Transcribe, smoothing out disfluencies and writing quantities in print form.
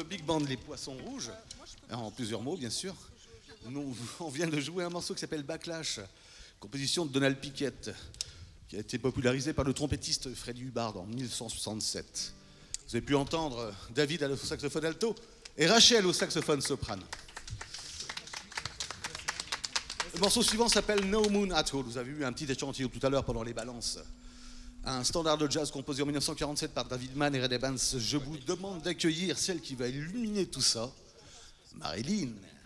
big band Les Poissons Rouges, en plusieurs mots bien sûr. On vient de jouer un morceau qui s'appelle Backlash, composition de Donald Pickett, qui a été popularisé par le trompettiste Freddie Hubbard en 1967. Vous avez pu entendre David au saxophone alto et Rachel au saxophone soprano. Le morceau suivant s'appelle No Moon at All. Vous avez eu un petit échantillon tout à l'heure pendant les balances. Un standard de jazz composé en 1947 par David Mann et Red Evans. Je vous demande d'accueillir celle qui va illuminer tout ça, Marilyn.